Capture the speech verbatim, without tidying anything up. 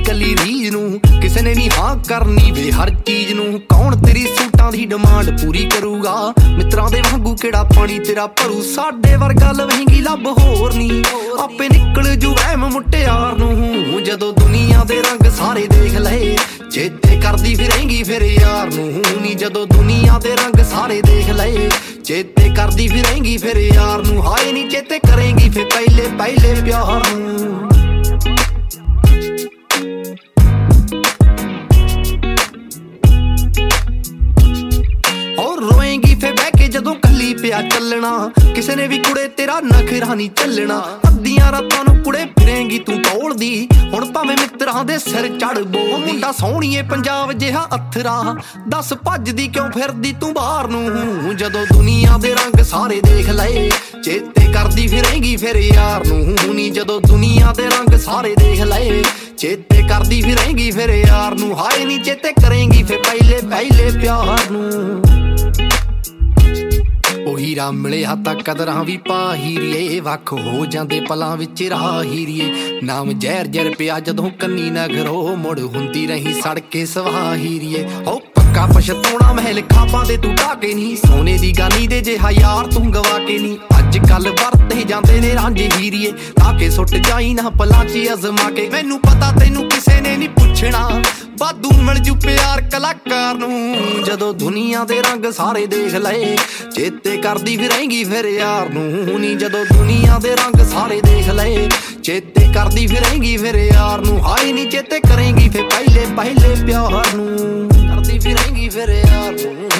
कली रीज नूं किसे ने नहीं हाँ करनी वे हर चीज नूं। कौन तेरी सूटां दी डिमांड पूरी करूगा मित्रां दे वांगू केड़ा पानी तेरा भरू। साडे वर्गा लवेंगी लब होर नी आपे निकल जू वहम मुटियार नूं। जदों दुनिया दे रंग सारे देख लए चेते करदी फिरेंगी फिर यार नूं नी। जदों दुनिया दे रंग सारे देख लए चेते करदी फिरेंगी फिर यार नूं। हाए नी चेते करेंगी फिर पहले पहले प्यार नूं। और रोएंगी फिर बह के जदों कली पिया चलना किसे ने भी कुड़े तेरा नखरा नहीं चलना। अद्धियां रातां नूं कुड़े फिरेंगी तू तोलदी हुण भावें मित्रां दे सिर चढ़ बोलदी। मुंडा सोहणीए पंजाब जिहा अथरा दस भजदी क्यों फिरदी तू बाहर नूं। जदों दुनिया दे रंग सारे देख लए चेते करदी फिरेंगी फिर यार नूं नी। जदों दुनिया दे रंग सारे देख लए चेते करदी फिरेंगी फिर यार नूं। हाए नी चेते करेंगी फिर पहले पहले प्यार नूं। ओ हीरा मिलिया तां कदरां भी पा हीरीए वख हो जांदे पलां विच राह हीरीए। नाम जहर जहर पिया जदों कन्नी नगरो मुड़ हुंदी रही सड़के सवाह हीरीए। ओ पक्का पछताउणा महल खापां दे तू ढाके नी सोने दी गानी दे जिहा यार तू गवा के नी। अज कल वरते जांदे ने रांझे हीरीए ताके सुट जाई ना पलां च अजमा के। मैनू पता तैनू किसे ने नी पुछना वाधू मिल जू प्यार कलाकार नूं। जदों दुनिया दे रंग सारे देख लए चेते करदी फिरेंगी फिर यार नूं नी। जदों दुनिया दे रंग सारे देख लए चेते करदी फिरेंगी फिर यार नूं। हाए नी चेते करेंगी फिर पहले पहले प्यार नूं करदी फिरेंगी फिर यार नूं।